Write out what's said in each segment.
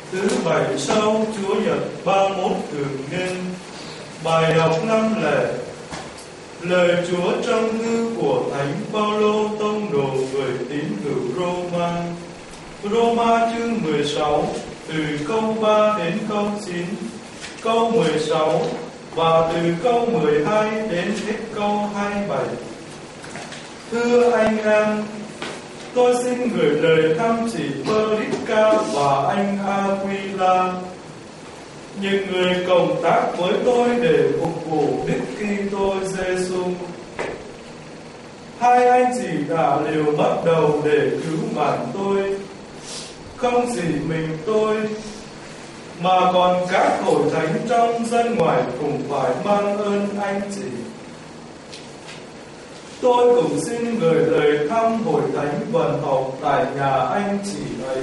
Thứ bảy sau Chúa Nhật 31 thường niên. Bài đọc năm lễ. Lời Chúa trong thư của Thánh Phaolô tông đồ người tín hữu Roma. Roma chương 16 từ câu 3 đến câu 9, câu 16 và từ câu 12 đến hết câu 27. Thưa anh em, tôi xin gửi lời thăm chị Prisca và anh Aquila, những người cộng tác với tôi để phục vụ Đức Kitô Giêsu. Hai anh chị đã liều bắt đầu để cứu mạng tôi. Không chỉ mình tôi, mà còn các hội thánh trong dân ngoài cũng phải mang ơn anh chị. Tôi cũng xin gửi lời thăm hội thánh vận học tại nhà anh chị ấy.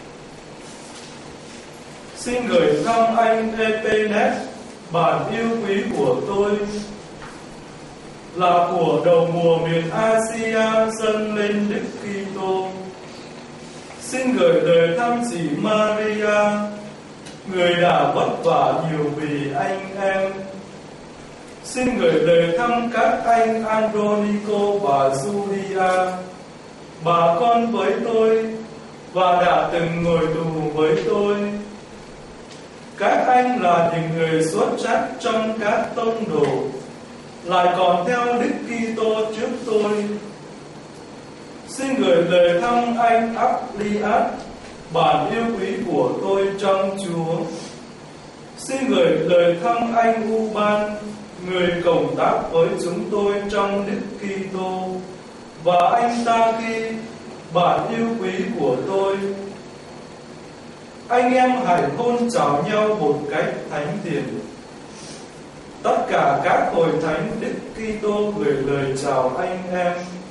Xin gửi thăm anh Epenet, bạn yêu quý của tôi, là của đầu mùa miền Asia dâng lên Đức Kitô. Xin gửi lời thăm chị Maria, người đã vất vả nhiều vì anh em. Xin gửi lời thăm các anh Andronico và Julia, bà con với tôi và đã từng ngồi tù với tôi. Các anh là những người xuất sắc trong các tông đồ, lại còn theo Đức Kitô trước tôi. Xin gửi lời thăm anh Apliat, bạn yêu quý của tôi trong Chúa. Xin gửi lời thăm anh Uban, người cộng tác với chúng tôi trong Đức Kitô, và anh Taki, bạn yêu quý của tôi. Anh em hãy hôn chào nhau một cách thánh thiện. Tất cả các hội thánh Đức Kitô gửi lời chào anh em.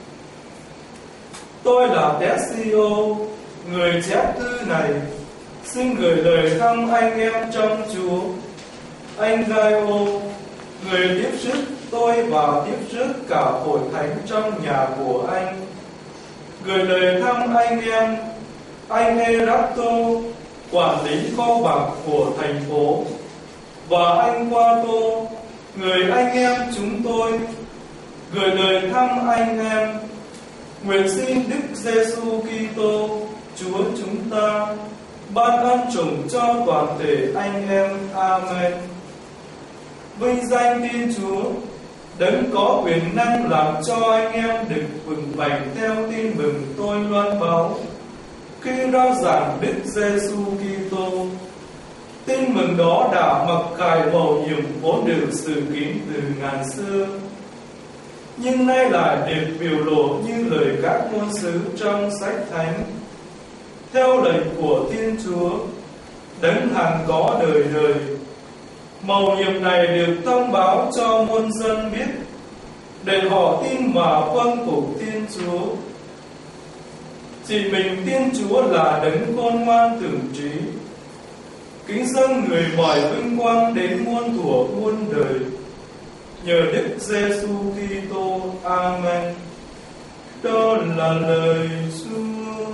Tôi là Tessio, người chép thư này. Xin gửi lời thăm anh em trong Chúa. Anh Gaio, người tiếp sức tôi và tiếp sức cả hội thánh trong nhà của anh. Gửi lời thăm anh em, anh Erasto, quản lý kho bạc của thành phố, và anh Quato, người anh em chúng tôi. Gửi lời thăm anh em. Nguyện xin Đức Giêsu Kitô, Chúa chúng ta, ban ân chủng cho toàn thể anh em. Amen. Vinh danh Thiên Chúa, đấng có quyền năng làm cho anh em được vững vàng theo tin mừng tôi loan báo khi rao giảng Đức Giêsu Kitô. Tin mừng đó đã mặc khải mầu nhiệm vốn được dự kiến từ ngàn xưa, nhưng nay lại được biểu lộ như lời các ngôn sứ trong sách thánh. Theo lệnh của Thiên Chúa, đấng hằng có đời đời, mầu nhiệm này được thông báo cho muôn dân biết, để họ tin và vâng phục Thiên Chúa. Chỉ mình Thiên Chúa là đấng khôn ngoan tưởng trí, kính dâng người mọi vinh quang đến muôn thuở muôn đời. Nhờ Đức Giêsu Kitô. Amen. Đó là lời Chúa.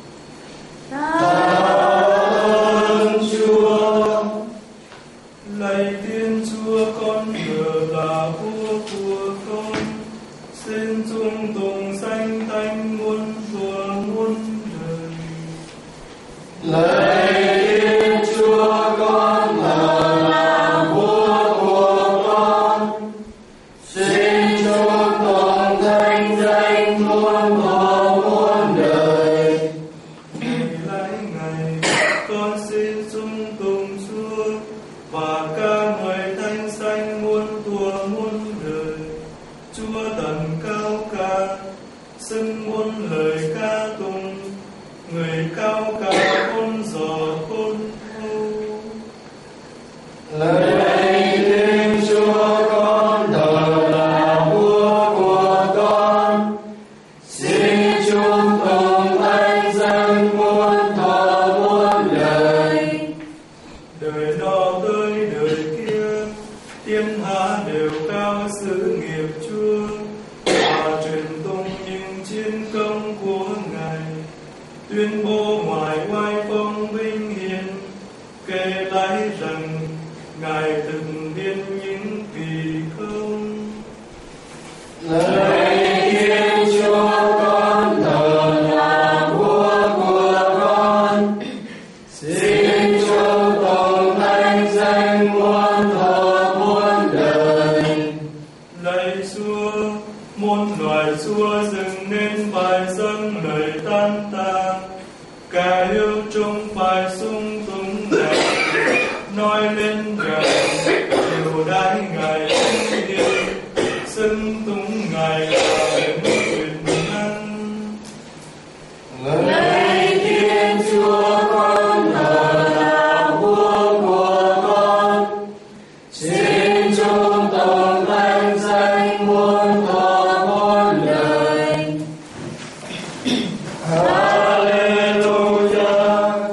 Tạ ơn Chúa. Lạy Thiên Chúa, con nhờ là vua của con, xin dung tùng danh thánh muôn thuở muôn đời. Lạy Thiên Chúa, con nhờ là vua của con, xin dung tùng danh thánh muôn thuở muôn đời. Lạy Ngài, con xin dung tùng Chúa và ca ngợi thánh danh muôn thuở muôn đời. Chúa tận cao ca, xưng muôn lời ca tụng, người cao ca khôn giỏ khôn thâu. Lạy Thiên Chúa, con thờ là vua của con, xin chung tùng thánh danh muôn thuở muôn đời. Đời nọ tới đời kia, thiên hạ đều cao sự nghiệp Chúa, và truyền tung những chiến công của Ngài, tuyên bố ngoài oai phong vinh hiển, an ta. Cả yêu chúng phải sung túng Ngài, nói lên rằng điều đãi Ngài linh điển, xưng túng Ngài là quyền năng. Lạy Thiên Chúa, con thờ là vua của con. Xin chúng tôn vinh danh muôn thuở muôn đời. Hallelujah,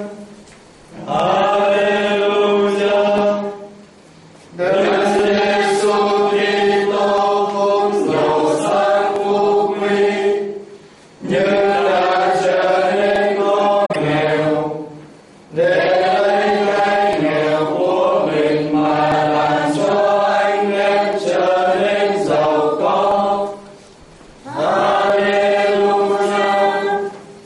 Hallelujah. Đức Giêsu Kitô cũng giàu sang phú quý, nhưng đã trở nên con nghèo để lấy cái nghèo của mình mà làm cho anh em trở nên giàu có. Hallelujah.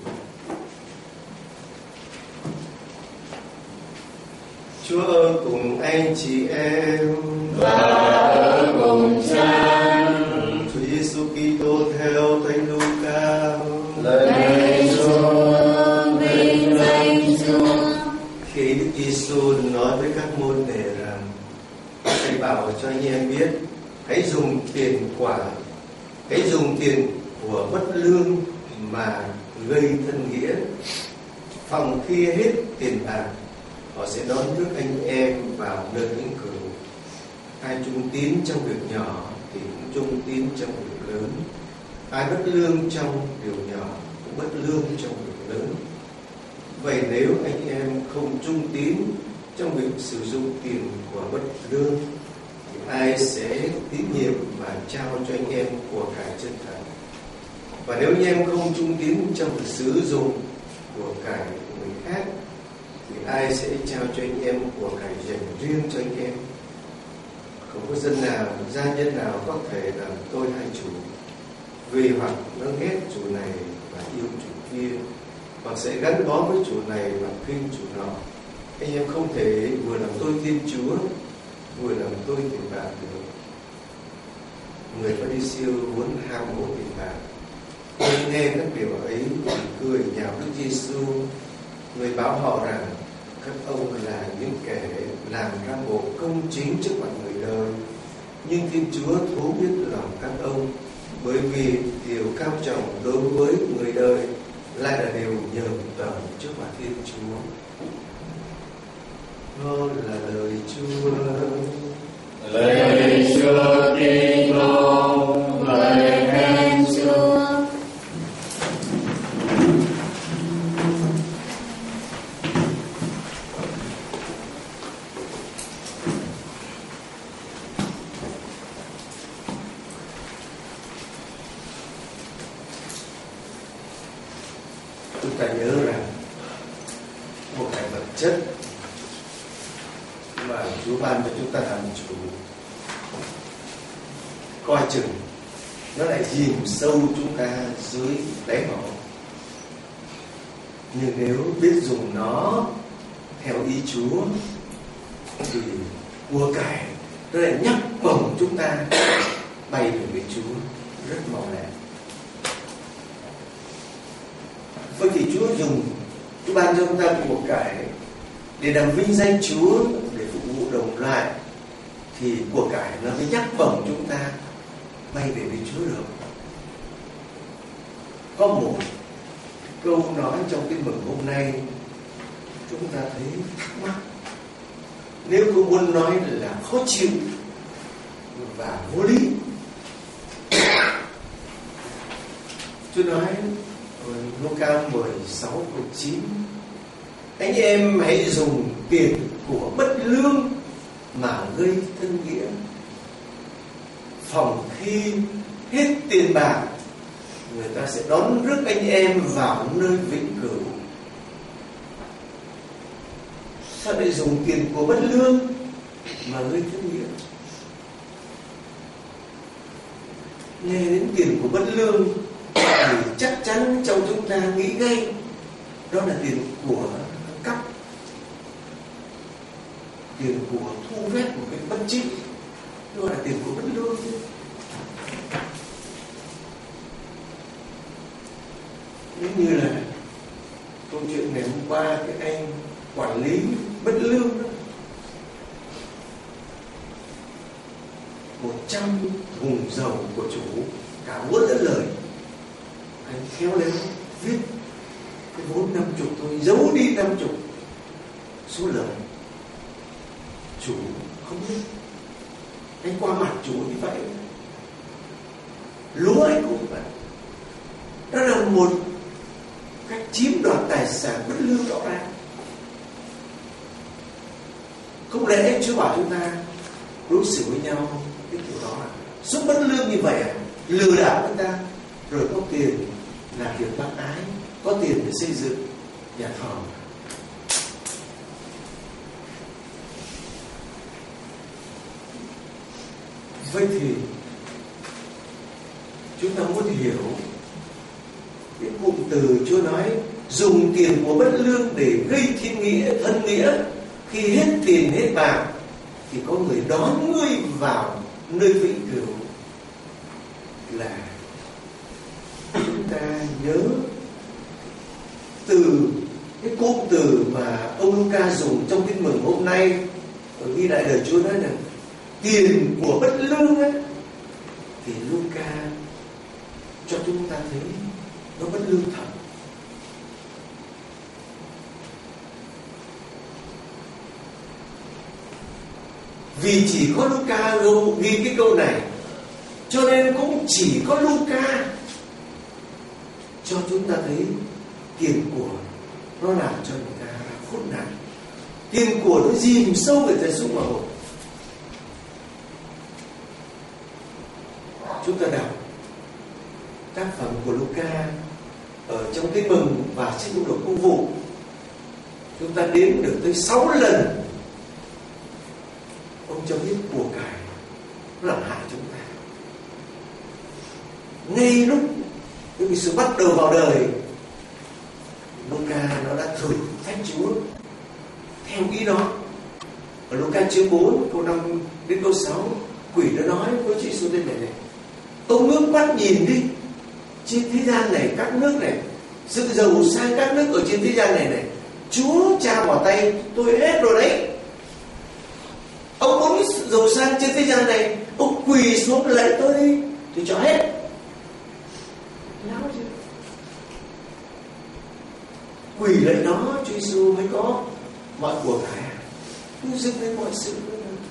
Chúa ở cùng anh chị em Và ở cùng cha. Chúa Giêsu Kitô theo Thánh Luca. Lạy Chúa, vinh danh Chúa. Khi Đức Giêsu nói với các môn đệ rằng: Hãy bảo cho anh em biết, hãy dùng tiền quả, hãy dùng tiền của bất lương mà gây thân nghĩa, phòng khi hết tiền bạc, họ sẽ đón rước anh em vào nơi vĩnh cửu. Ai trung tín trong việc nhỏ thì cũng trung tín trong việc lớn. Ai bất lương trong điều nhỏ cũng bất lương trong việc lớn. Vậy nếu anh em không trung tín trong việc sử dụng tiền của bất lương, thì ai sẽ tín nhiệm và trao cho anh em của cải chân thật? Và nếu anh em không trung tín trong việc sử dụng của cải của người khác, thì ai sẽ trao cho anh em của cải dành riêng cho anh em? Không có dân nào, gia nhân nào có thể làm tôi hai chủ, vì hoặc nó ghét chủ này và yêu chủ kia, hoặc sẽ gắn bó với chủ này và kinh chủ nọ. Anh em không thể vừa làm tôi Thiên Chúa, vừa làm tôi tiền bạc được. Người Pha-ri-siêu muốn ham hố tiền bạc, khi nghe các điều ấy thì cười nhạo Đức Giêsu. Người bảo họ rằng các ông là những kẻ làm ra bộ công chính trước mặt người đời, nhưng Thiên Chúa thấu biết lòng các ông, bởi vì điều cao trọng đối với người đời lại là điều nhờn tởm trước mặt Thiên Chúa. Đó là lời Chúa. Lạy Chúa Kitô, lời khen Chúa. Chúng ta nhớ rằng một cái vật chất mà Chúa ban cho chúng ta làm chủ, coi chừng nó lại chìm sâu chúng ta dưới đáy mỏ. Nhưng nếu biết dùng nó theo ý Chúa thì của cải nó lại nhấc bổng chúng ta bay về với Chúa rất mau lẹ. Vậy thì Chúa ban cho chúng ta của cải để làm vinh danh Chúa, để phục vụ đồng loại, thì của cải nó mới nhắc bổng chúng ta bay về với Chúa được. Có một câu nói trong tin mừng hôm nay chúng ta thấy thắc mắc, nếu không muốn nói là khó chịu và vô lý. Chúa nói Luca 16 câu 9: Anh em hãy dùng tiền của bất lương mà gây thân nghĩa, phòng khi hết tiền bạc, người ta sẽ đón rước anh em vào nơi vĩnh cửu. Sao lại dùng tiền của bất lương mà gây thân nghĩa? Nghe đến tiền của bất lương thì chắc chắn trong chúng ta nghĩ ngay đó là tiền của cắp, tiền của thu vét một cái bất chính, đó là tiền của bất lương. Nếu như là câu chuyện ngày hôm qua cái anh quản lý bất lương đó, 100 thùng dầu của chủ, cả vốn lẫn lời, anh khéo léo viết cái vốn 50 thôi, giấu đi 50 số lời. Chủ không biết, anh qua mặt chủ như vậy. Lúa anh cũng vậy. Đó là một cách chiếm đoạt tài sản bất lương rõ ràng. Không lẽ Chúa bảo chúng ta đối xử với nhau cái kiểu đó là giúp bất lương như vậy à? Lừa đảo chúng ta, rồi có tiền là việc bác ái, có tiền để xây dựng nhà thờ. Vậy thì chúng ta muốn hiểu cái cụm từ Chúa nói dùng tiền của bất lương để gây thiên nghĩa, thân nghĩa, khi hết tiền hết bạc thì có người đón ngươi vào nơi vĩnh cửu, là chúng ta nhớ từ cái cụm từ mà ông Luca dùng trong Tin Mừng hôm nay ở ghi đại đời Chúa nói là tiền của bất lương ấy, thì Luca cho chúng ta thấy nó bất lương thật. Vì chỉ có Luca ghi cái câu này, cho nên cũng chỉ có Luca cho chúng ta thấy tiền của nó làm cho người ta khốn nạn, tiền của nó dìm sâu người ta xuống vào. Chúng ta đọc tác phẩm của Luca ở trong Tin Mừng và sách Công Công vụ, chúng ta đếm được tới 6 lần ông cho biết của cải nó làm hại chúng ta. Ngay lúc cái sự bắt đầu vào đời, Luca nó đã thử thách Chúa theo ý nó. Ở Luca chương 4 câu 5 đến câu 6, quỷ nó nói với Chúa Giêsu thế này: ông ngước mắt nhìn đi, trên thế gian này, các nước này, sự giàu sang các nước ở trên thế gian này này, Chúa trao vào tay tôi hết rồi đấy. Ông muốn giàu sang trên thế gian này, ông quỳ xuống lạy tôi đi, tôi cho hết. Láo chứ? Quỳ lạy nó, Chúa Giêsu mới có mọi của cải, tôi dâng lên mọi sự.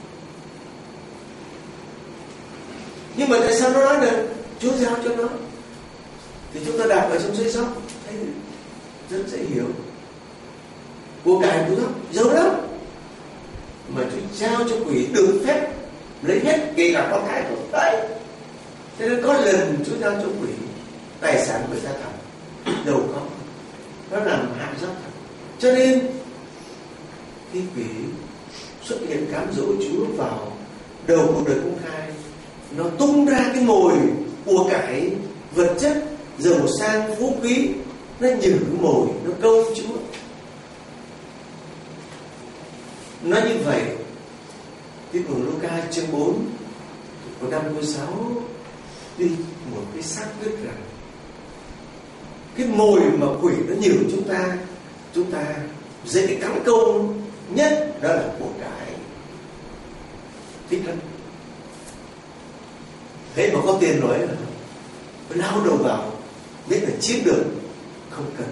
Nhưng mà tại sao nó nói được Chúa giao cho nó? Thì chúng ta đọc ở trong sách Gióp thấy rất dễ hiểu. Của cải của nó giàu lắm, mà Chúa giao cho quỷ được phép lấy hết, kể cả con cái của đấy. Cho nên có lần Chúa giao cho quỷ tài sản người ta thật, đâu có, nó làm hại Gióp thật. Cho nên khi quỷ xuất hiện cám dỗ Chúa vào đầu cuộc đời công khai, nó tung ra cái mồi của cải vật chất giàu sang phú quý, nó nhử mồi, nó câu Chúa. Nói như vậy, Tin Mừng Luca chương 4 câu 5 câu 6 đi một cái xác quyết rằng cái mồi mà quỷ nó nhử chúng ta dễ cắm câu nhất, đó là của cải. Thích lắm. Thế mà có tiền nói là lao đầu vào, biết là chiếm được, không cần,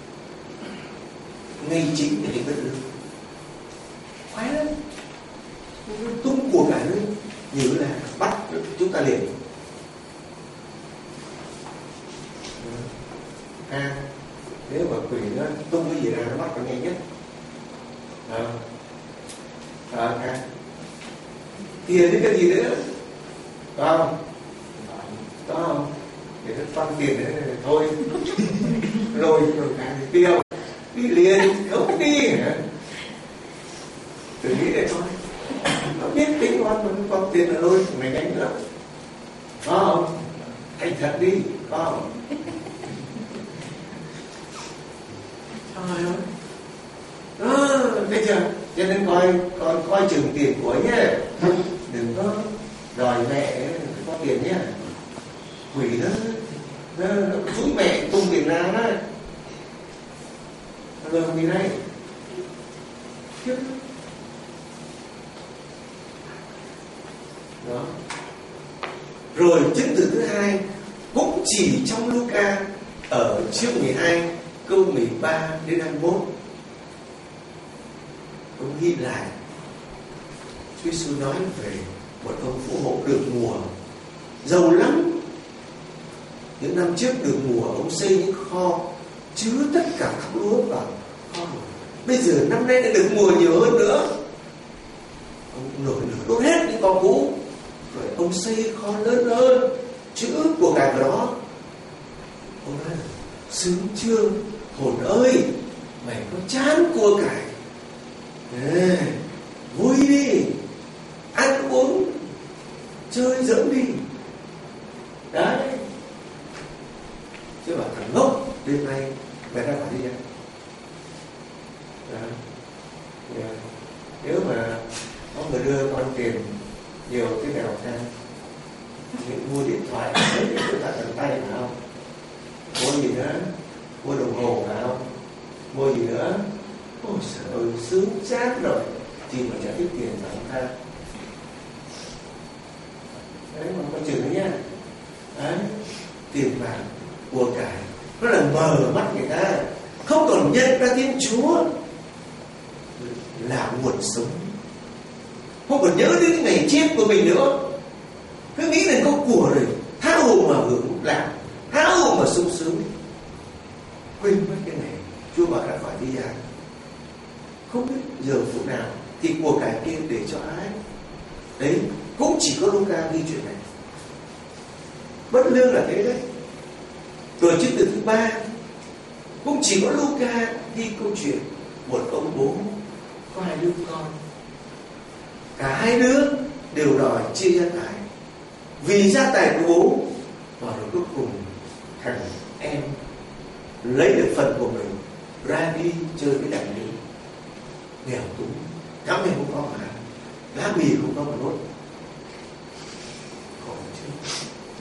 ngay chính để bất lương. Khoái lắm, tung của cải lên như là bắt chúng ta liền. Nếu mà quỷ nó tung cái gì ra nó bắt nó nhanh nhất. Tiền đến cái gì nữa, phải không? Có không? Để nó phân tiền đấy thôi, rồi cả tiêu đi liền, không đi hả? Tự nghĩ để thôi, nó biết tính toán mà con tiền là lôi này nhanh nữa, có không? Thành thật đi, có không? Trời ơi, thấy chưa? Cho nên coi chừng tiền của ấy nhé, đừng có đòi mẹ có tiền nhé. Quỷ nó chúi mẹ tung tiền ra đó. người không đi đây đó. Rồi chứng từ thứ hai cũng chỉ trong Luca ở chương 12 câu 13 đến 21. Ông ghi lại Chúa Giêsu nói về một ông phú hộ được mùa giàu lắm. Những năm trước được mùa ông xây những kho chứa tất cả các lúa vào kho. Bây giờ năm nay đã được mùa nhiều hơn nữa, ông nổi lửa đốt hết những kho cũ, rồi ông xây kho lớn hơn chứa của cải vào đó. Ông nói là sướng chưa hồn ơi, mày có chán của cải, vui đi, ăn uống chơi giỡn đi. Đấy, chứ bảo thằng ngốc đêm nay mày ra phải đi ra. Nếu mà có người đưa con tiền nhiều cái nào ra, mình mua điện thoại lấy điện thoại tận tay phải không, mua gì nữa, mua đồng hồ phải không, mua gì nữa, ôi trời ơi sướng chát rồi, chỉ mà trả ít tiền mà không tha. Đấy mà con chừng đấy nhá. Đấy, tiền bạc của cải nó là mờ mắt người ta, không còn nhận ra Thiên Chúa là nguồn sống, không còn nhớ đến cái ngày chết của mình nữa, cứ nghĩ là có của rồi tha hồ mà hưởng lạc, tha hồ mà sung sướng, quên mất cái này Chúa bảo đã phải đi ra. Không biết giờ phút nào thì của cải kia để cho ai. Đấy, cũng chỉ có Luca ghi chuyện này. Bất lương là thế đấy. Rồi chứng từ thứ ba cũng chỉ có Luca ghi câu chuyện một ông bố có hai đứa con, cả hai đứa đều đòi chia gia tài. Vì gia tài của bố và rồi cuối cùng thằng em lấy được phần của mình ra đi chơi với đàn nữ, nghèo túng, cám em không có mà ăn, lá mì không có mà nuốt. Khổ chứ.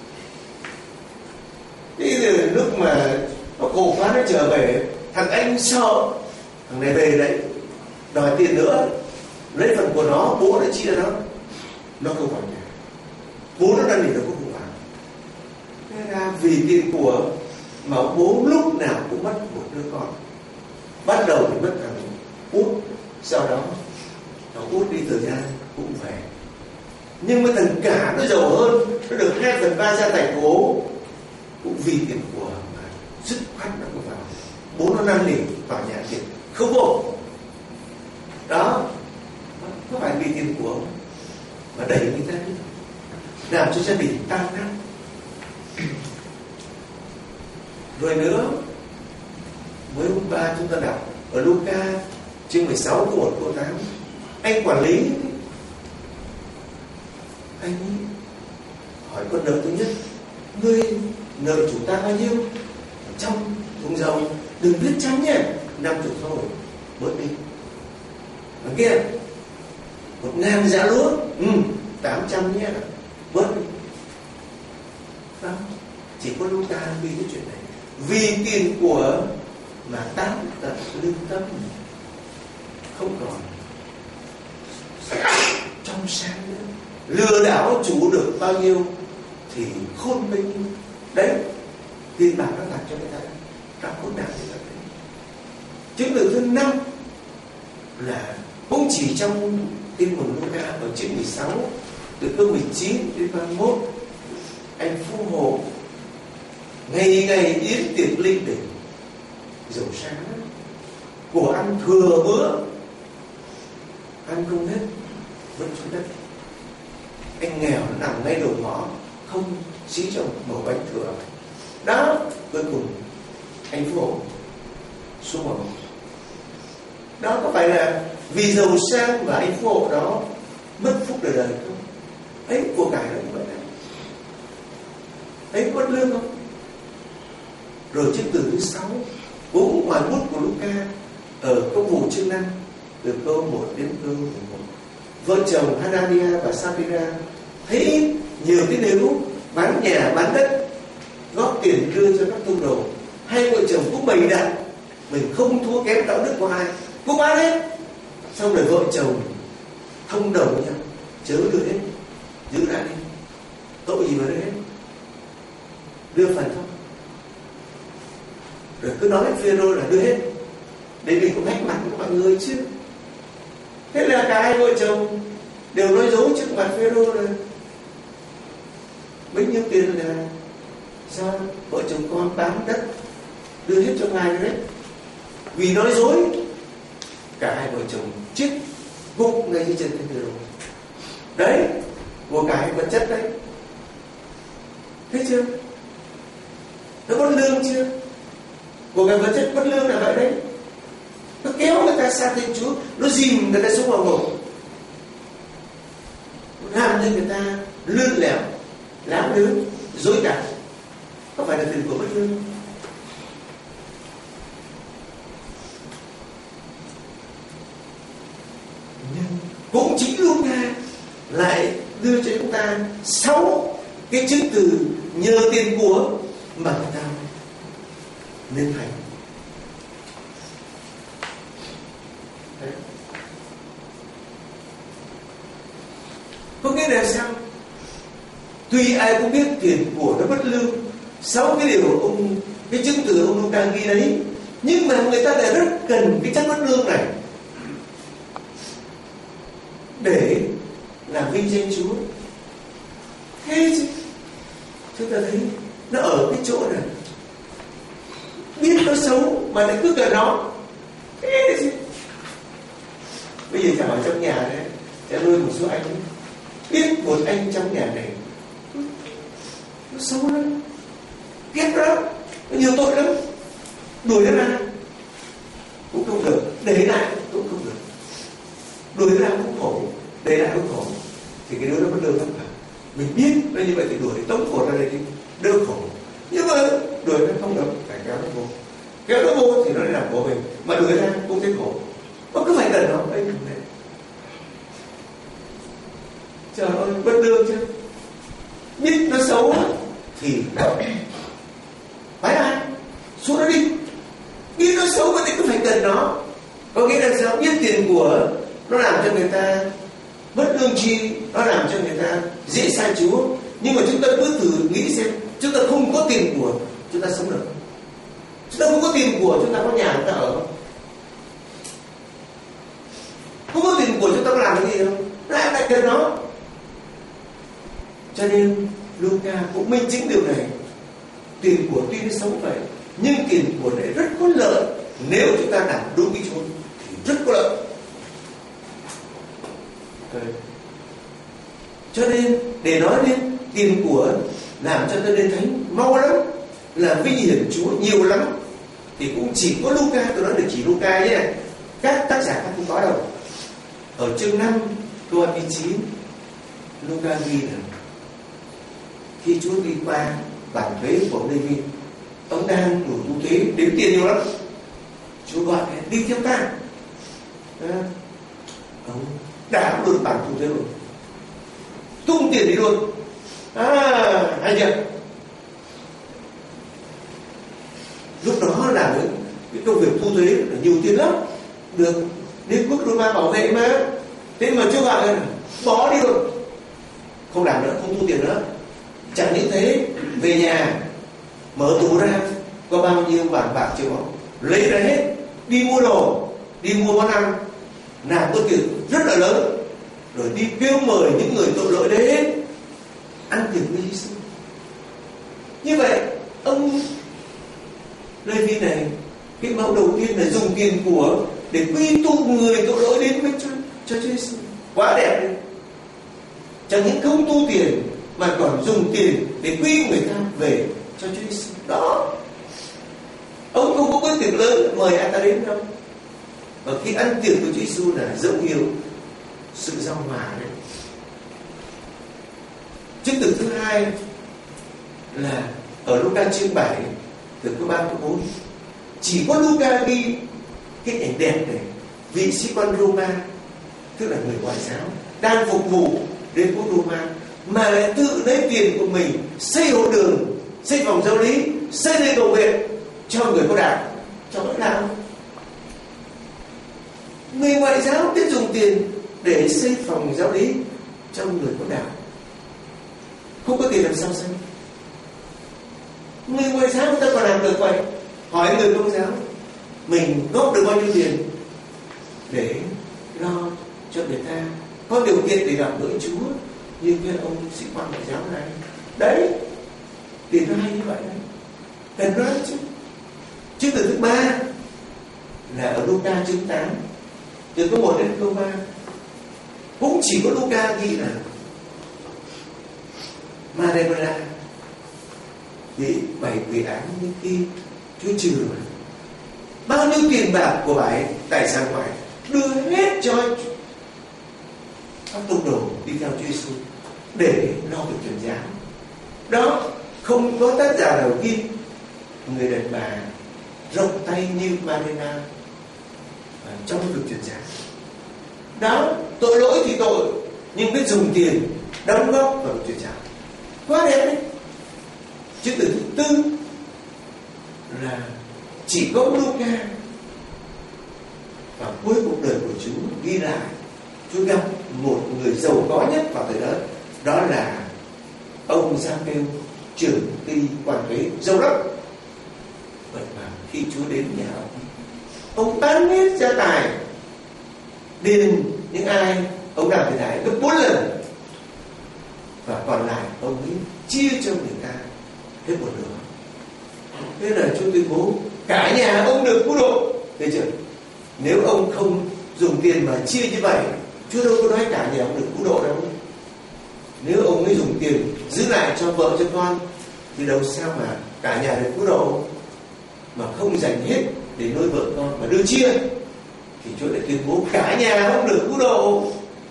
Thế rồi lúc mà nó khổ quá nó trở về, thằng anh sợ thằng này về đấy đòi tiền nữa, lấy phần của nó, bố đã chia nó không vào nhà, bố nó đang nghỉ nó cũng không vào. Thế ra vì tiền của mà bố lúc nào cũng mất một đứa con. Bắt đầu thì mất thằng út, sau đó thằng út đi thời gian cũng về, nhưng mà thằng cả nó giàu hơn, nó được 2/3 gia tài của bố, cũng vì tiền của mà dứt khoát nó không vào. Bố nó năn nỉ vào nhà tiền không vô. Đó, có phải vì tiền của ông mà đẩy người ta đi, làm cho gia đình tan nát. Rồi nữa, mới hôm qua chúng ta đọc ở Luca chương 16 câu 1 câu 8, anh quản lý, anh hỏi con nợ thứ nhất, ngươi nợ chúng ta bao nhiêu? Trong thùng dầu đừng viết trăm nhé, 50 thôi, bớt đi. Ở kia 1.000 giá lúa, 800 nhé, bớt đi. Đó, chỉ có Luca ghi cái chuyện này. Vì tiền của mà tán tận lương tâm, không còn trong sáng nữa, lừa đảo chủ được bao nhiêu thì khôn minh. Đấy, tiền bạc nó làm cho người ta gặp khốn nạn như vậy. Chứng từ thứ 5 là cũng chỉ trong Tin mừng Luca ở chương 16 từ câu 19 đến 31, anh phú hộ ngày ngày yến tiệc linh đình, giàu sang của ăn thừa bữa, ăn không hết vứt xuống đất. Anh nghèo nó nằm ngay đầu ngõ, không xí cho một bánh thừa. Đó, cuối cùng anh phú hộ xuống mồ. Đó có phải là vì giàu sang và anh phú hộ đó mất phúc đời đời không? Ấy của cải nó cũng vậy này. Ấy bất lương không? Rồi chứng từ thứ 6 cũng ngoài bút của Luca ở câu vụ chương 5 từ câu 1 đến câu 11, vợ chồng Hanania và Sapphira thấy nhiều cái nếu bán nhà bán đất góp tiền đưa cho các tông đồ, hai vợ chồng cũng bày đặt mình không thua kém đạo đức của ai, cũng bán hết. Xong rồi vợ chồng thông đồng với nhau, chớ đưa hết, giữ lại đi, tội gì mà đưa hết, đưa phần thôi. Rồi cứ nói với Phêrô là đưa hết để mình cũng hách mặt với mọi người chứ. Thế là cả hai vợ chồng đều nói dối trước mặt Phêrô rồi. Bấy nhiêu tiền là sao vợ chồng con bán đất đưa hết cho ngài rồi đấy. Vì nói dối, cả hai vợ chồng chết gục ngay dưới chân Phêrô. Đấy, của cải vật chất đấy. Thấy chưa? Nó bất lương chưa? Của cải vật chất bất lương là vậy đấy. Nó kéo người ta sang Thiên Chúa, nó dìm người ta xuống vào ngục, nó làm cho người ta lươn lẹo, láo lướn, dối trá. Có phải là từ của bất lương? Nhưng cũng chính Luca lại đưa cho chúng ta 6 cái chứng từ nhờ tiền của mà người ta nên thành. Đấy. Có nghĩa là sao? Tuy ai cũng biết tiền của nó bất lương, 6 cái điều cái chứng từ ông Luca ghi đấy, nhưng mà người ta lại rất cần cái chất bất lương này để làm vinh danh Chúa. Thế chứ chúng ta thấy nó ở cái chỗ này, biết nó xấu mà lại cứ cần nó. Thế chứ bây giờ chẳng ở trong nhà đấy, sẽ nuôi một số anh ấy. Biết một anh trong nhà này nó xấu lắm, ghét lắm, nó nhiều tội lắm, đuổi nó ra cũng không được, để lại cũng không được, đuổi nó ra cũng khổ, để lại cũng khổ. Thì cái đứa nó bất lương lắm cả. Mình biết nó như vậy thì đuổi tống cổ ra đây đi, đỡ khổ. Nhưng mà đuổi nó không được, phải kéo nó vô. Kéo nó vô thì nó lại làm của mình, mà đuổi ra cũng thấy khổ. Nó cứ phải cần nó ấy không đấy. Trời ơi, bất lương chứ. Biết nó xấu thì phải ai xuống nó đi. Biết nó xấu mà thì cứ phải cần nó. Có nghĩa là sao? Biết tiền của nó làm cho người ta bất lương chi, nó làm cho người ta dễ sai Chúa. Nhưng mà chúng ta cứ thử nghĩ xem, chúng ta không có tiền của, chúng ta sống được không? Chúng ta không có tiền của, chúng ta có nhà chúng ta ở không? Không có tiền của, chúng ta có làm cái gì không? Lại cần nó. Cho nên Luca cũng minh chứng điều này. Tiền của tuy nó xấu vậy, nhưng tiền của này rất có lợi. Nếu chúng ta làm đúng cái chỗ thì rất có lợi. Cho nên để nói đến tiền của làm cho tôi nên thánh mau lắm, là vinh hiển Chúa nhiều lắm, thì cũng chỉ có Luca. Tôi nói được chỉ Luca nhé, các tác giả khác không có đâu. Ở chương 5 câu 29, Luca ghi là khi Chúa đi qua bản thuế của Lê-vi, ông đang đủ thu thuế, đếm tiền nhiều lắm. Chúa gọi đi theo ta. Ông đã được bản thu thuế rồi, tung tiền đi luôn. Hay chưa? Lúc đó làm cái công việc thu thuế là nhiều tiền lắm, được đến quốc Roma bảo vệ mà. Thế mà Chúa gọi là bỏ đi luôn, không làm nữa, không thu tiền nữa. Chẳng những thế, về nhà mở tủ ra có bao nhiêu vàng bạc triệu báu lấy ra hết, đi mua đồ, đi mua món ăn, làm có tiền rất là lớn, rồi đi kêu mời những người tội lỗi đấy hết, ăn tiền với Giêsu. Như vậy ông Lê-vi này, cái mẫu đầu tiên là dùng tiền của để quy tụ người tội lỗi đến với cho Chúa Giêsu. Quá đẹp đấy. Chẳng những không tu tiền mà còn dùng tiền để quy người ta về cho Chúa Giêsu. Đó. Ông không có tiền lớn mời ai ta đến đâu. Và khi ăn tiền của Chúa Giêsu là dấu hiệu sự giao hòa đấy. Chứng từ thứ hai là ở Luca chương 7 từ câu 3 câu 4. Chỉ có Luca ghi cái ảnh đẹp này, vị sĩ quan Roma, tức là người ngoại giáo đang phục vụ đến quốc Roma, mà lại tự lấy tiền của mình xây hộ đường, xây phòng giáo lý, xây nơi cầu nguyện cho người có đạo, cho mỗi nào Người ngoại giáo biết dùng tiền để xây phòng giáo lý cho người có đạo. Không có tiền làm sao xây? Người ngoại giáo người ta còn làm được vậy. Hỏi người công giáo, mình góp được bao nhiêu tiền để lo cho người ta có điều kiện để gặp gỡ Chúa như cái ông sĩ quan ngoại giáo này. Đấy, tiền nó hay như vậy đấy. Cần nói chứ. Chứng từ thứ 3 là ở Luca chương 8 từ câu 1 đến câu 3. Cũng chỉ có Luca ghi là Maria bị 7 quỷ án như khi Chúa trừ rồi. Bao nhiêu tiền bạc của bà ấy, tài sản của bà ấy đưa hết cho các tông đồ đi theo Chúa Giêsu để lo việc truyền giáo. Đó, không có tác giả nào ghi người đàn bà rộng tay như Maria trong việc truyền giáo. Đó, tội lỗi thì tội, nhưng biết dùng tiền đóng góp vào việc truyền giáo. Quá đẹp đấy. Chữ từ thứ 4 là chỉ có Luca và cuối cuộc đời của Chúa ghi lại Chúa gặp một người giàu có nhất vào thời đó, đó là ông Giăng-kêu, trưởng ty quản thuế giàu lắm. Vậy mà khi Chúa đến nhà ông bán hết gia tài điền những ai ông làm thế này gấp 4 lần, và còn lại ông ấy chia cho người ta hết một nửa. Thế là Chúa tuyên bố cả nhà ông được cứu độ. Thấy chưa? Nếu ông không dùng tiền mà chia như vậy, Chúa đâu có nói cả nhà ông được cứu độ đâu. Nếu ông ấy dùng tiền giữ lại cho vợ cho con thì đâu sao mà cả nhà được cứu độ, mà không dành hết để nuôi vợ con mà đưa chia, thì Chúa lại tuyên bố cả nhà ông được cứu độ.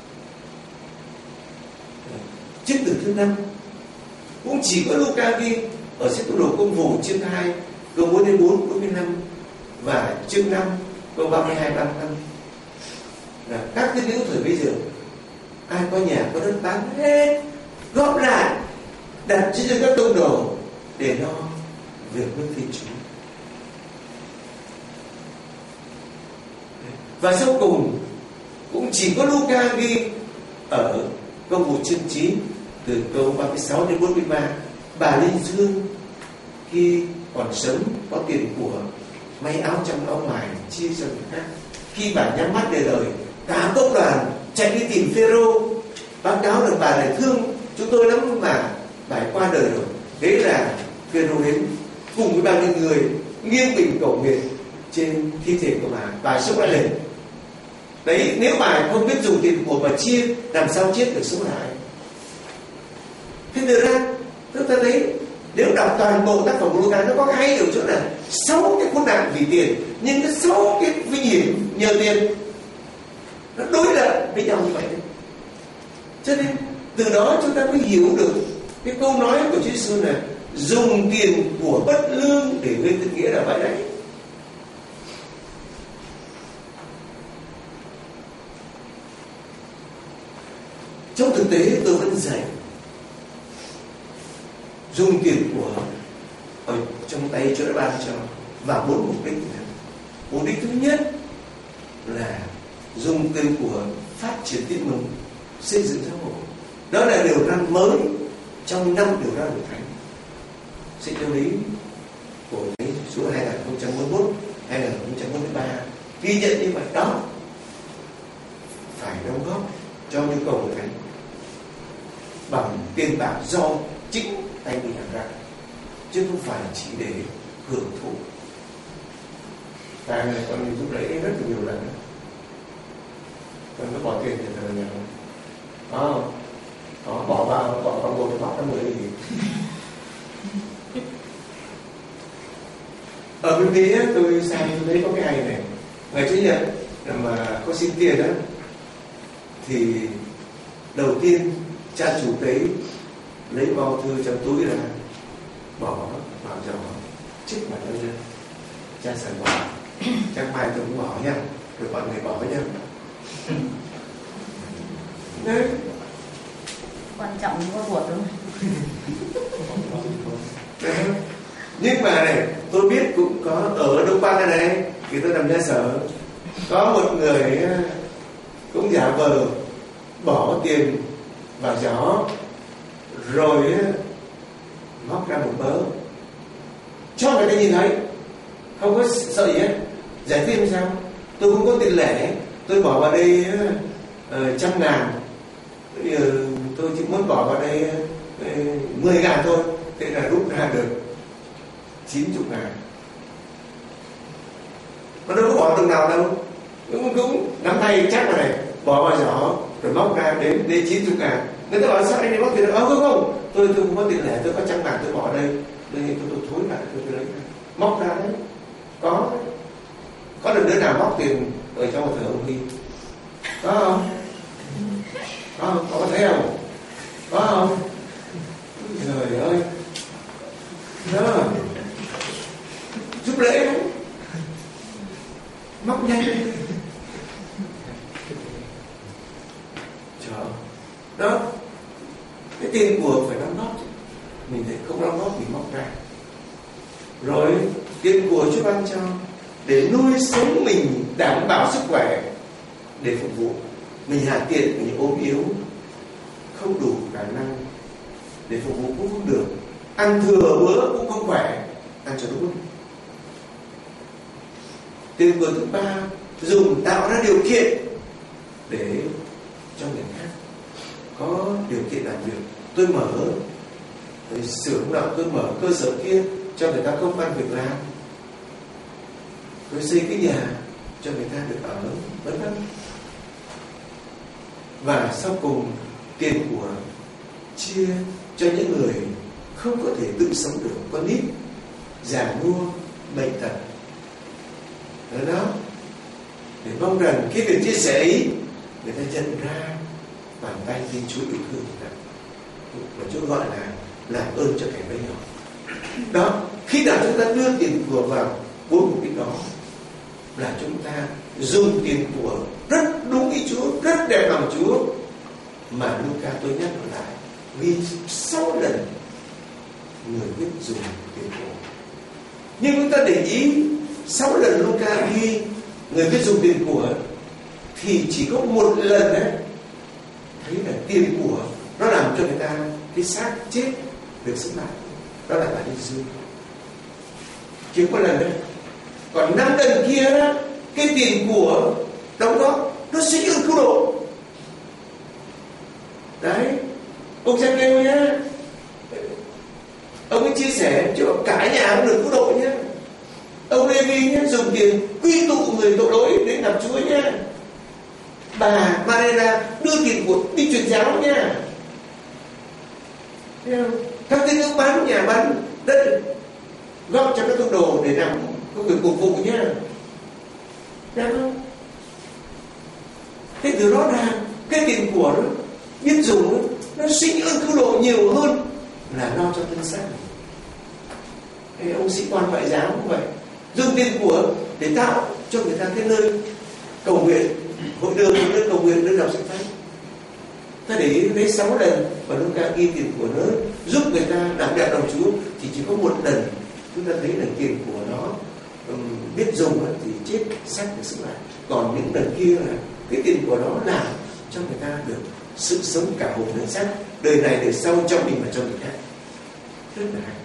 Chứng từ thứ 5 cũng chỉ có Luca ghi ở sách Tông đồ Công vụ chương 2 câu 4 đến 4, 45 và chương 5 câu 32, 35 là các tín hữu thời bây giờ ai có nhà có đất bán hết, góp lại đặt trên các tông đồ để lo việc với Thiên Chúa. Và sau cùng cũng chỉ có Luca ghi ở Công vụ chương 9 từ câu 36 đến 43, bà Linh Dương khi còn sống có tiền của may áo trong áo ngoài chia cho người khác. Khi bà nhắm mắt để đời, cả công đoàn chạy đi tìm Phêrô báo cáo rằng bà lại thương chúng tôi lắm mà bà ấy qua đời rồi. Thế là Phêrô đến cùng với bao nhiêu người nghiêng mình cầu nguyện trên thi thể của bà sống lại lên. Đấy, nếu bà không biết dùng tiền của bà chia, làm sao chết được sống lại. Thế nên ra chúng ta thấy nếu đọc toàn bộ tác phẩm của Luca, nó có hay ở chỗ là 6 cái khốn nạn vì tiền, nhưng cái 6 cái vinh hiển nhờ tiền nó đối lập với nhau như vậy đấy. Cho nên từ đó chúng ta mới hiểu được cái câu nói của Chúa Giêsu là dùng tiền của bất lương để gây tình nghĩa là vậy đấy. Trong thực tế tôi vẫn dạy dùng tiền của ở trong tay Chúa đã ban cho và 4 mục đích. Mục đích thứ nhất là dùng tiền của phát triển tin mừng, xây dựng giáo hội. Đó là điều răn mới trong 5 điều răn của Thánh. Sách giáo lý của số 2041 2043 ghi nhận như vậy đó, phải đóng góp cho nhu cầu của Thánh bằng tiền bạc do chính tay mình làm ra, chứ không phải chỉ để hưởng thụ. Tại này con giúp đỡ rất là nhiều lần, con có bỏ tiền cho thằng nhà không? Đó, bỏ vào một bỏ ra 10 gì. Ở bên Mỹ tôi sang tôi thấy có cái ngày này, ngày Chủ nhật mà có xin tiền đó, thì đầu tiên cha chủ tế lấy bao thư trong túi ra bỏ vào cho chích mặt nó ra, cha sẽ bỏ, chắc mai tôi cũng bỏ nha, rồi mọi người bỏ với nhau. Đấy. Quan trọng có ruột không? Nhưng mà này, tôi biết cũng có ở Đông Bắc này, thì tôi làm gia sở, Có một người cũng giả vờ bỏ tiền vào giỏ, rồi móc ra một mớ cho người ta nhìn thấy, không có sợ gì hết. Giải thích làm sao? Tôi không có tiền lẻ, tôi bỏ vào đây 100.000, tôi chỉ muốn bỏ vào đây 10.000 thôi, thế là rút ra được 90.000. Mà đâu có bỏ từng nào đâu, cũng nắm tay chắc vào này, bỏ vào giỏ rồi móc ra đến 90.000. Người ta bảo sao anh này móc tiền được? Không, tôi không có tiền lẻ, tôi có 100.000 tôi bỏ đây, tôi thối lại, tôi lấy ra. Móc ra đấy, có được đứa nào móc tiền ở trong một thờ ông Huy? Có không? Có thấy không? Có không? Trời ơi, đó giúp lễ đấy, móc nhanh lên. Trời, đó, cái tiền của phải đóng góp, mình thấy không đóng góp thì móc ra. Rồi tiền của Chúa ban cho để nuôi sống mình, đảm bảo sức khỏe, để phục vụ. Mình hạ tiền, mình ốm yếu, không đủ khả năng để phục vụ cũng không được, ăn thừa bữa cũng không khỏe, ăn cho đúng. Tiền của thứ ba dùng tạo ra điều kiện để cho người khác có điều kiện làm việc. Tôi mở xưởng nào, tôi mở cơ sở kia cho người ta công ăn việc làm, tôi xây cái nhà cho người ta được ở, vân vân. Và sau cùng tiền của chia cho những người không có thể tự sống được, con nít, già nua, bệnh tật. Đó, để mong rằng cái việc chia sẻ ấy người ta nhận ra bàn tay Thiên Chúa yêu thương người ta, và Chúa gọi là làm ơn cho kẻ bé nhỏ. Đó, khi nào chúng ta đưa tiền của vào bốn mục đích đó là chúng ta dùng tiền của rất đúng ý Chúa, rất đẹp lòng Chúa. Mà Luca, tôi nhắc lại, ghi 6 lần người biết dùng tiền của. Nhưng chúng ta để ý 6 lần Luca ghi người biết dùng tiền của thì chỉ có một lần đấy thấy là tiền của nó làm cho người ta cái xác chết được sống lại, đó là bà Giê-xu. Chỉ có lần đấy. Còn 5 lần kia đó, cái tiền của đóng góp nó sẽ ơn cứu độ. Đấy, ông Giăng kêu nhá, ông ấy chia sẻ cho cả nhà ông được cứu độ nhá. Ông Lê-vi nhá, dùng tiền quy tụ người tội lỗi đến gặp Chúa nhá. Bà Maria đưa tiền của đi truyền giáo nhá. Các tín hữu bán nhà bán đất góp cho các tông đồ để làm công việc phục vụ nhá. Đúng không? Thế từ đó ra cái tiền của nó biết dùng nó sinh ơn cứu độ nhiều hơn là lo cho thân xác. Thế ông sĩ quan ngoại giao cũng vậy, dùng tiền của để tạo cho người ta cái nơi cầu nguyện, hội đường, nơi cầu nguyện, nơi đọc sách thánh. Ta để ý đến 6 lần và Luca ghi tiền của nó giúp người ta đảm đẹp lòng Chúa, thì chỉ có một lần chúng ta thấy là tiền của nó biết dùng thì chết xác được sức lại. Còn những lần kia là cái tiền của nó làm cho người ta được sự sống cả hồn lẫn xác, đời này đời sau, cho mình và cho người khác. Rất là hay.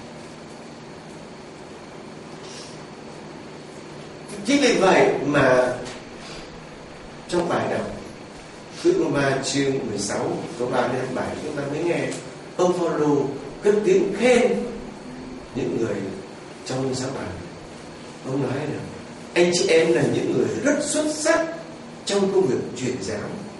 Chính vì vậy mà trong bài đọc Phước Roma chương 16 câu 3 đến 7 chúng ta mới nghe ông Phaolô cất tiếng khen những người trong giáo đoàn. Ông nói là anh chị em là những người rất xuất sắc trong công việc truyền giáo.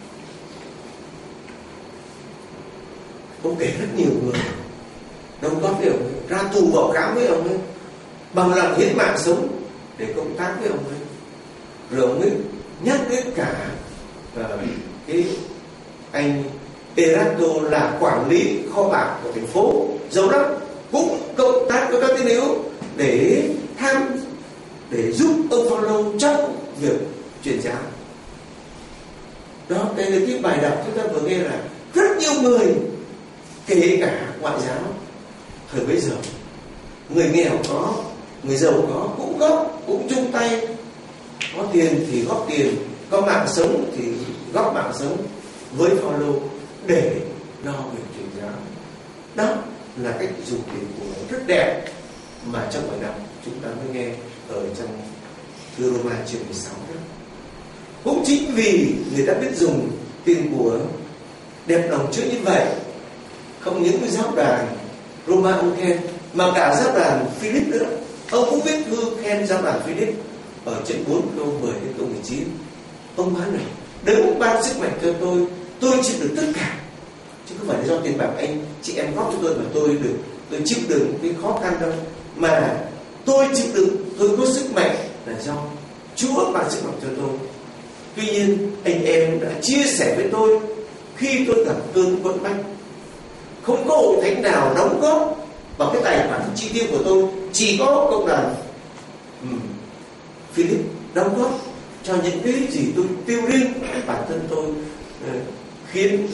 Ông kể rất nhiều người đóng góp với ông ấy, ra tù vào cám với ông ấy, bằng lòng hiến mạng sống để công tác với ông ấy. Rồi ông ấy nhắc đến cả cái anh Erasto là quản lý kho bạc của thành phố giàu lắm, cũng cộng tác với các tín hữu để giúp ông Phaolô trong việc truyền giáo. Đó, đây là cái bài đọc chúng ta vừa nghe là rất nhiều người, kể cả ngoại giáo thời bấy giờ, người nghèo có, người giàu có, cũng chung tay có tiền thì góp tiền, có mạng sống thì góp mạng sống với Phaolô để lo việc truyền giáo. Đó là cách dùng tiền của rất đẹp mà trong bài đọc chúng ta mới nghe ở trong Thư Roma chương 16 đó. Cũng chính vì người ta biết dùng tiền của đẹp lòng Chúa như vậy, không những cái giáo đoàn Roma ông khen, mà cả giáo đoàn Philip nữa. Ông cũng viết thư khen giáo đoàn Philip ở chương 4 câu 10 đến câu 19. Ông nói này: Đấng ban sức mạnh cho tôi chịu được tất cả, chứ không phải là do tiền bạc anh chị em góp cho tôi mà tôi chịu được cái khó khăn đâu, mà tôi chịu được, tôi có sức mạnh là do Chúa ban sức mạnh cho tôi. Tuy nhiên anh em đã chia sẻ với tôi khi tôi gặp cơn quẫn bách. Không có hội thánh nào đóng góp vào cái tài khoản chi tiêu của tôi, chỉ có cộng đoàn Philip đóng góp cho những cái gì tôi tiêu riêng bản thân tôi, khiến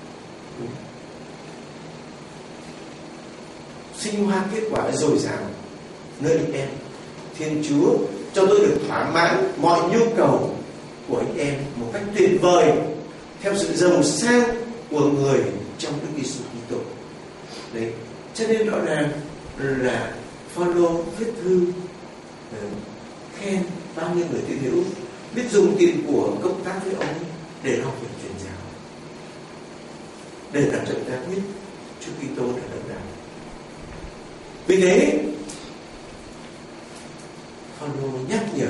sinh hoa kết quả dồi dào nơi anh em. Thiên Chúa cho tôi được thỏa mãn mọi nhu cầu của anh em một cách tuyệt vời theo sự giàu sang của người trong Đức Giêsu Kitô. Đấy, cho nên rõ ràng là Phaolô viết thư khen bao nhiêu người tín hữu biết dùng tiền của công tác với ông để lo việc truyền giáo, để làm cho người ta biết Chúa Kitô là đấng đạo. Vì thế Phaolô nhắc nhở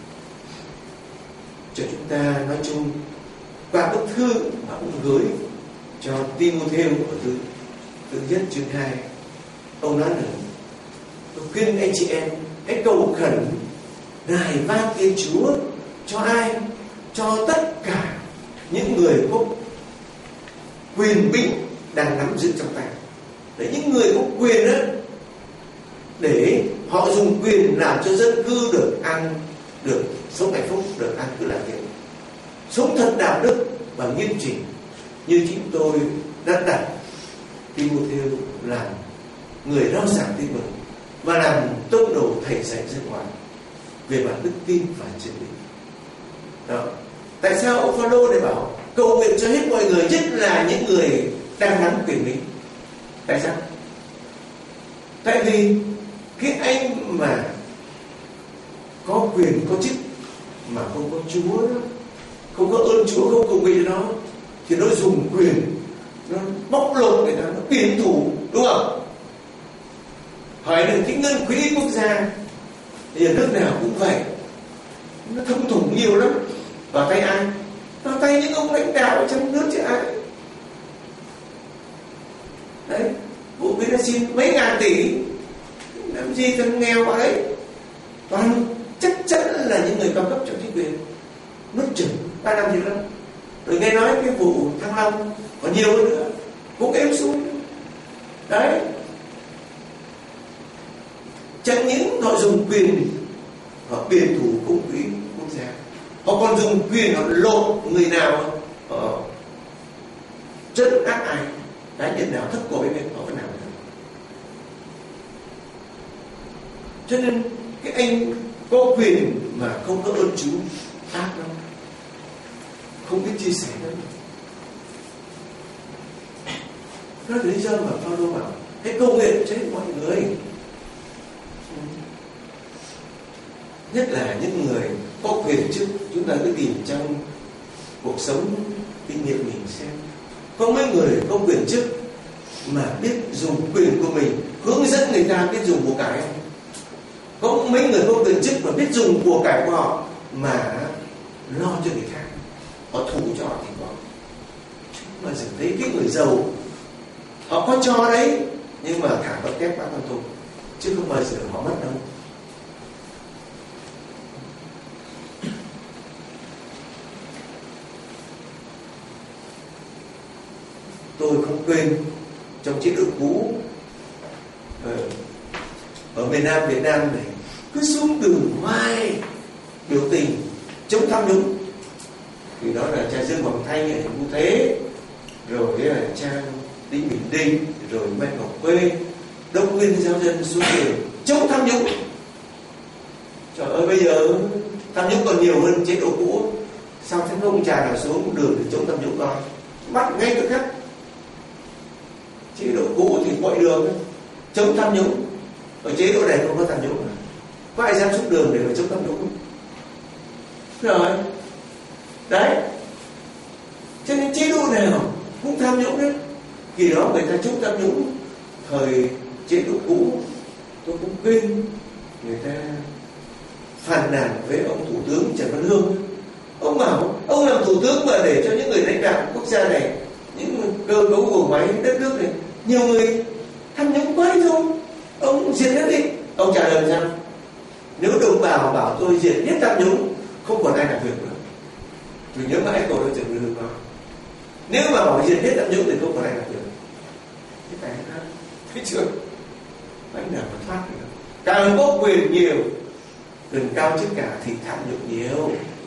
cho chúng ta nói chung qua bức thư mà ông gửi cho Timothée ở thứ nhất chương 2. Ông nói rằng: tôi khuyên anh chị em hãy cầu khẩn nài van Thiên Chúa cho ai? Cho tất cả những người có quyền bính đang nắm giữ trong tay. Để những người có quyền đó, để họ dùng quyền làm cho dân cư được ăn, được sống hạnh phúc, được an cư lạc nghiệp, sống thật đạo đức và nghiêm chỉnh, như chính tôi đã đặt Timothée làm người rao giảng tin mừng và làm tông đồ thầy dạy dân ngoại về bản đức tin và chân lý. Đó. Tại sao ông Phaolô lại bảo cầu nguyện cho hết mọi người, nhất là những người đang nắm quyền lý? Tại sao? Tại vì cái anh mà có quyền có chức mà không có Chúa đó, không có ơn Chúa, không cầu nguyện cho nó, thì nó dùng quyền, nó bóc lột người ta, nó biển thủ, đúng không? Hỏi được cái ngân quỹ quốc gia thì ở nước nào cũng vậy, nó thâm thủng nhiều lắm. Vào tay ai? Vào tay những ông lãnh đạo ở trong nước chứ ai. Đấy, vụ Mỹ đã xin mấy ngàn tỷ, làm gì thằng nghèo vào đấy. Toàn chắc chắn là những người cao cấp trong chính quyền, mất chừng 3 năm gì lắm. Rồi nghe nói cái vụ Thăng Long còn nhiều hơn nữa, cũng êm xuôi. Đấy, chẳng những họ dùng quyền họ biển thủ công quỹ quốc gia, họ còn dùng quyền họ lột người nào, họ chất ác ai, cá nhân nào thất cổ với mình họ vẫn làm được. Cho nên cái anh có quyền mà không có ơn Chúa ác đâu, không biết chia sẻ đâu. Đó là lý do mà Phaolô bảo hãy cầu nguyện cho hết mọi người, nhất là những người có quyền chức. Chúng ta cứ tìm trong cuộc sống kinh nghiệm mình xem, có mấy người có quyền chức mà biết dùng quyền của mình hướng dẫn người ta biết dùng của cải không? Có mấy người có quyền chức mà biết dùng của cải của họ mà lo cho người khác, họ thủ cho họ thì có. Mà dừng thấy cái người giàu họ có cho đấy, nhưng mà thả con tép qua con thùng, chứ không bao giờ họ mất đâu. Tôi không quên trong chế độ cũ ở miền Nam Việt Nam này, cứ xuống đường hoài biểu tình chống tham nhũng. Thì đó là cha Dương Hoàng Thanh ở Vũ Thế, rồi là cha Đinh Bình Đinh, rồi Mai Ngọc Quê, đông nguyên giáo dân xuống đường chống tham nhũng. Trời ơi, bây giờ Tham nhũng còn nhiều hơn chế độ cũ. Sao thánh ông trà nào xuống đường để chống tham nhũng coi, bắt ngay tức khắc. Chế độ cũ thì mọi đường chống tham nhũng, ở chế độ này không có tham nhũng, có ai dám xuống đường để mà chống tham nhũng rồi đấy. Cho nên chế độ nào cũng tham nhũng đấy. Khi đó người ta chống tham nhũng thời chế độ cũ, tôi cũng quên người ta phàn nàn với ông thủ tướng Trần Văn Hương. Ông bảo ông làm thủ tướng mà để cho những người lãnh đạo quốc gia này, những cơ cấu bộ máy đất nước này, nhiều người tham nhũng quá rồi, ông diệt hết đi. Ông trả lời rằng nếu đồng bào bảo tôi diệt hết tham nhũng, không còn ai làm việc nữa. Mình nhớ mãi câu đó Trần Văn Hương nói, nếu mà bảo diệt hết tham nhũng thì không còn ai làm việc. Thế phải không? Thấy chưa? Anh nào mà thoát được. Càng có quyền nhiều, quyền cao chức cả thì tham nhũng nhiều.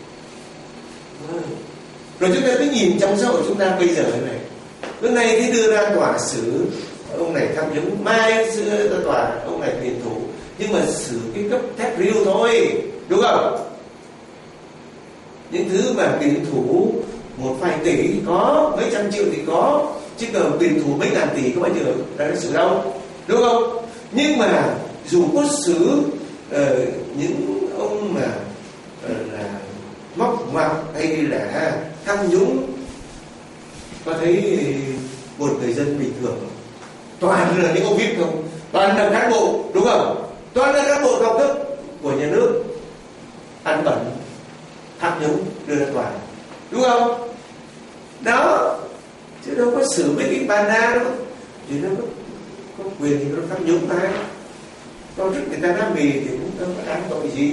Rồi chúng ta cứ nhìn trong xã hội chúng ta bây giờ này, lúc này thì đưa ra tòa xử ông này tham nhũng, mai đưa ra tòa ông này tiền thủ, nhưng mà xử cái cấp thép riêu thôi, đúng không? Những thứ mà tiền thủ một vài tỷ thì có, mấy trăm triệu thì có, chứ còn tiền thủ mấy ngàn tỷ có bao giờ đã xử đâu, đúng không? Nhưng mà dù có xử những ông mà là móc ngoặc hay là tham nhũng, có thấy một người dân bình thường toàn là những ông VIP không, toàn là cán bộ, đúng không? Toàn là cán bộ cao cấp của nhà nước ăn bẩn tham nhũng đưa ra tòa, đúng không? Đó, chứ đâu có xử mấy cái bà na đâu, chỉ nó có quyền thì nó tham nhũng ta, con rất người ta đam mì thì cũng đâu có ăn tội gì.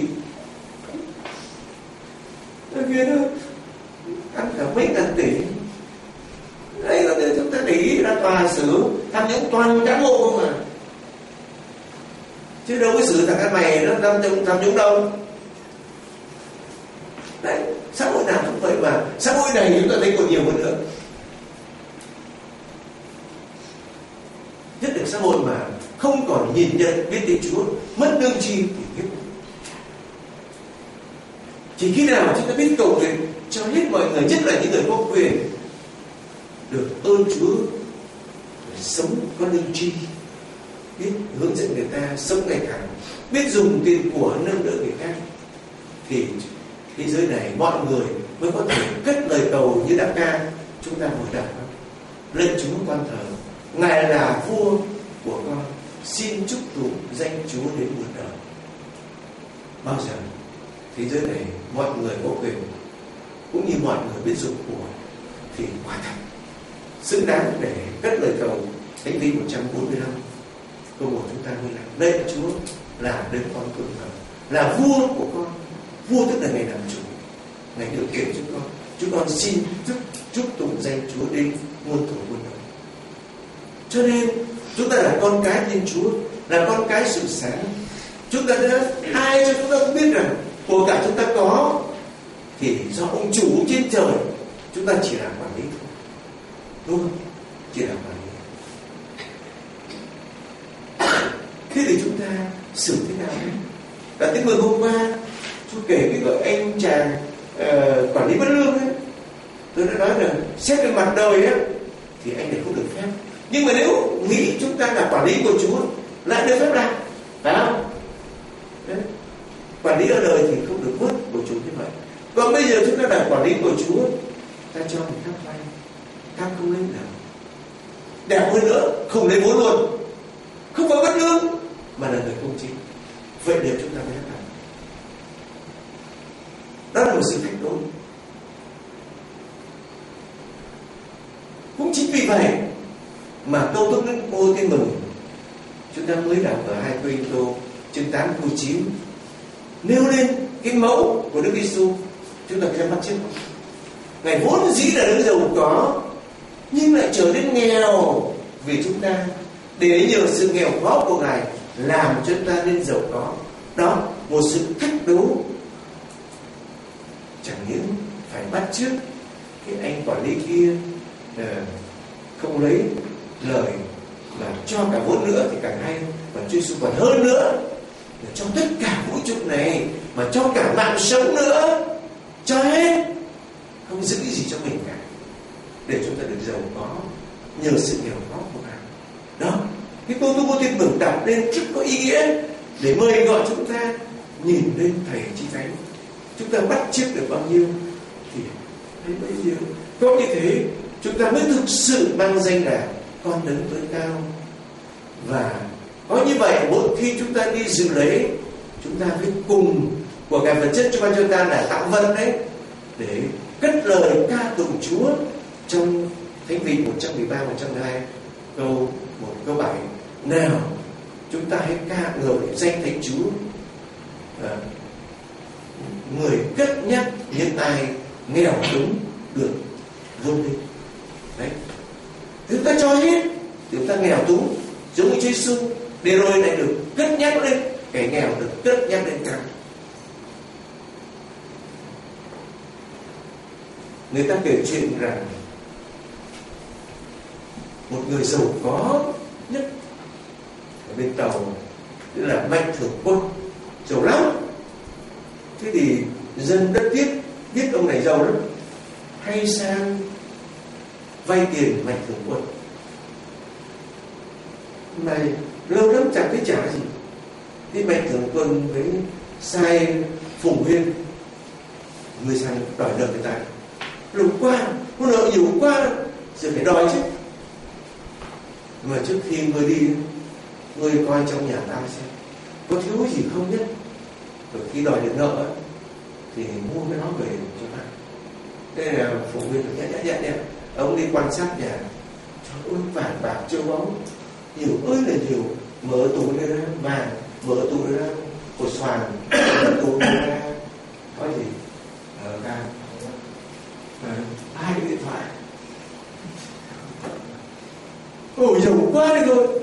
Cái kia nó ăn cả mấy ngàn tỷ. Đây là chúng ta để ý ra tòa xử tham nhũng toàn cán bộ không à, chứ đâu có xử thằng ăn mày nó tham nhũng đâu. Đấy, xã hội nào cũng vậy mà. Xã hội này chúng ta thấy còn nhiều hơn nữa. Nhất là xã hội mà không còn nhìn nhận biết tình Chúa, mất lương tri thì kiếp. Chỉ khi nào chúng ta biết cầu nguyện cho hết mọi người, nhất là những người có quyền, được ơn Chúa, sống có lương tri, biết hướng dẫn người ta sống ngày càng, biết dùng tiền của nâng đỡ người khác, thì thế giới này mọi người mới có thể cất lời cầu như đã ca chúng ta vừa đọc: lạy Chúa con thờ, Ngài là vua của con, xin chúc tụng danh Chúa đến muôn đời. Bao giờ thế giới này mọi người có quyền cũng như mọi người biết dùng của thì quả thật xứng đáng để cất lời cầu. Thánh Thi 145 câu 1 chúng ta mới là: lạy Chúa là đấng con tôn thờ, là vua của con. Vua tức là Ngài làm chủ, Ngài điều khiển chúng con xin chúc tụng danh Chúa đến muôn thuở muôn đời. Cho nên chúng ta là con cái Thiên Chúa, là con cái sự sáng. Chúng ta đã ai cho chúng ta cũng biết rằng của cả chúng ta có thì do ông chủ trên trời, chúng ta chỉ là quản lý thôi, đúng không? Chỉ là quản lý. Thế thì chúng ta xử thế nào đấy? Cả tiếng mừng hôm qua tôi kể cái gọi anh chàng quản lý bất lương ấy, tôi đã nói rằng xét về mặt đời ấy, thì anh này không được phép. Nhưng mà nếu nghĩ chúng ta là quản lý của Chúa lại được phép làm, phải không? Đấy. Quản lý ở đời thì không được mất của Chúa như vậy. Còn bây giờ chúng ta là quản lý của Chúa, ta cho người khác vay, ta không lấy nào. Đẹp hơn nữa, không lấy vốn luôn, không phải bất lương mà là người công chính. Vậy nếu chúng ta mới làm, đó là một sự thách đố. Cũng chính vì vậy mà câu Đức Đức Ô Tin Mừng chúng ta mới đọc ở 2 Cô-rinh-tô chương 8 câu 9 nêu lên cái mẫu của Đức Giêsu. Chúng ta phải bắt chước. Ngài vốn dĩ là đấng giàu có nhưng lại trở nên nghèo vì chúng ta, để nhờ sự nghèo khó của Ngài làm cho chúng ta nên giàu có. Đó, một sự thách đố. Chẳng những phải bắt chước cái anh quản lý kia không lấy lời mà cho cả vốn nữa thì càng hay, và Chúa Giêsu còn hơn nữa là cho tất cả vũ chút này mà cho cả mạng sống nữa, cho hết, không giữ gì cho mình cả, để chúng ta được giàu có nhờ sự nghèo khó của Ngài. Đó, cái câu tôi tin mừng đọc lên rất có ý nghĩa để mời gọi chúng ta nhìn lên Thầy Chí Thánh. Chúng ta bắt chước được bao nhiêu thì thấy bấy nhiêu. Có như thế chúng ta mới thực sự mang danh là con Đấng Tối Cao. Và có như vậy mỗi khi chúng ta đi dự lễ, chúng ta phải cùng của ngài vật chất cho ban chúng ta là Tạo Vân đấy, để cất lời ca tụng Chúa trong Thánh vị 113, 102 câu 1, câu 7. Nào chúng ta hãy ca ngợi danh Thánh Chúa. Người cất nhắc những ai nghèo túng được vươn lên. Đấy, chúng ta cho hết, chúng ta nghèo túng giống như Chúa Giêsu, để rồi lại được cất nhắc lên, kẻ nghèo được cất nhắc lên cao. Người ta kể chuyện rằng một người giàu có nhất ở bên Tàu, tức là Mạnh Thường Quân, giàu lắm. Thế thì dân đất thiết biết ông này giàu lắm, hay sang vay tiền Mạnh Thường Quân. Này lâu lắm chẳng thấy trả gì. Thế Mạnh Thường Quân mới sai Phùng Huyên, người sang đòi nợ người ta. Lâu quá, có nợ nhiều quá, giờ phải đòi chứ. Mà trước khi ngươi đi, ngươi coi trong nhà ta xem có thiếu gì không nhé. Rồi khi đòi được nợ thì mua cái đó về cho ta. Thế là Phùng Huyên dạ. Ông đi quan sát nhà, trời ơi, vàng bạc châu báu nhiều ơi là nhiều. Mở tủ ra vàng, mở tủ ra cột xoàn, mở tủ ra có gì hai cái điện thoại. Ôi giàu quá đi rồi.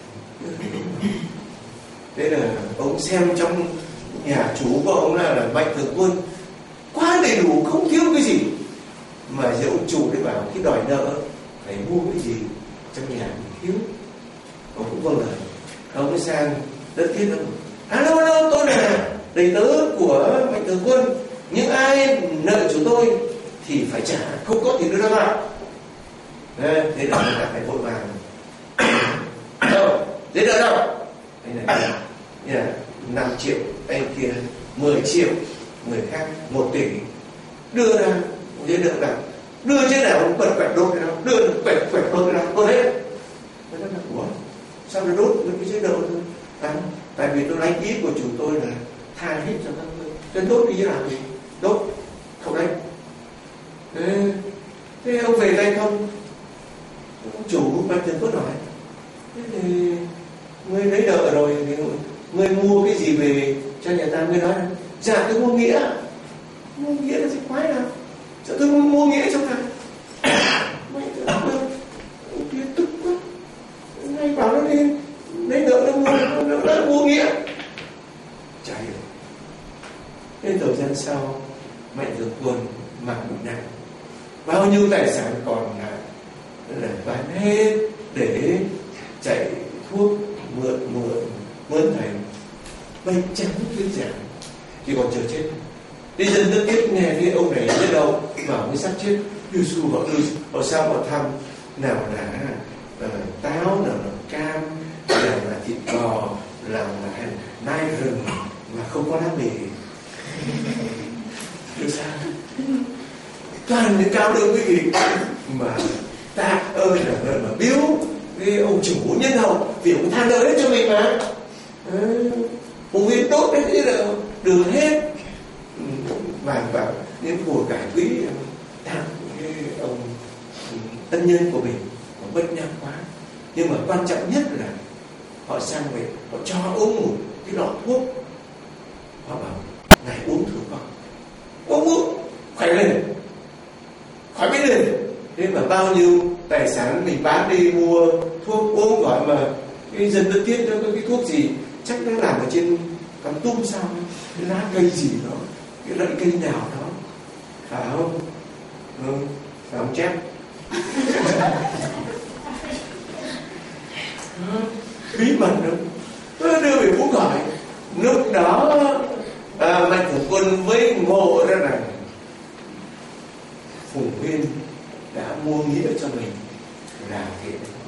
Thế là ông xem trong nhà chú của ông là Mạnh Thường Quân quá đầy đủ, không thiếu cái gì. Mà giờ ông chủ đấy bảo khi đòi nợ phải mua cái gì trong nhà mình thiếu. Ông cũng vâng lời. Ông mới sang đất thiết ông: Alo, tôi là đầy tớ của Mạnh Thường Quân, những ai nợ chủ tôi thì phải trả, không có thì đưa ra vào. Thế là người ta phải vội vàng. Đâu, giấy nợ đâu? Anh này 5 triệu, anh kia 10 triệu, người khác 1 tỷ. Đưa ra giấy nợ nào? Đưa trên nào cũng quẹt đốt cái đó, đưa quẹt đốt cái đó, đốt hết. Nó nói là ủa, sao nó đốt cái giấy nợ thôi? Tại vì tôi đánh ý của chủ tôi là tha hết cho các ngươi. Cho đốt đi như nào thì đốt, không đánh. Thế ông về đây không? Ông chủ Mạnh Thường Quân hỏi: thế thì ngươi lấy nợ rồi thì ngươi mua cái gì về cho nhà ta? Ngươi nói: dạ tôi mua nghĩa. Mua nghĩa là gì quái nào? Dạ tôi mua nghĩa cho thằng Mạnh Thường Quân. Ông kia tức quá, ngay bảo nó đi lấy nợ nó mua nghĩa. Chả hiểu. Đến thời gian sau, Mạnh Thường Quân mặc bệnh nặng, bao nhiêu tài sản còn lại là bán hết để chạy thuốc mượn thầy vay trắng cái giảng, chỉ còn chờ chết. Đi dân đất kết nghe thấy ông này biết đâu bảo mới sắp chết, đưa xu họ sao họ thăm, nào là táo, nào là cam, nào là thịt bò, nào là nai rừng mà không có lá mì. Được sao? Toàn những cao lương cái gì mà tạ ơi là mà biếu cái ông chủ nhân hậu, vì ông tha nợ hết cho mình mà. Ông Nguyên tốt đấy chứ là được hết. Vàng bạc những của cải quý tặng cái ông ân nhân của mình, họ bất nhắc quá. Nhưng mà quan trọng nhất là họ sang về, họ cho uống một cái lọ thuốc. Họ bảo: ngài uống thử con, uống khỏe lên, khỏi biết lên. Thế mà bao nhiêu tài sản mình bán đi mua thuốc uống, gọi mà cái dân đất thiết đó cái thuốc gì chắc nó làm ở trên cắm tung sao, cái lá cây gì đó, cái loại cây nào đó, phải không? Phải không chép? Bí mật đó, đưa về uống khỏi. Lúc đó luôn với ngộ ra rằng Phùng Huyên đã mua nghĩa cho mình là thiện.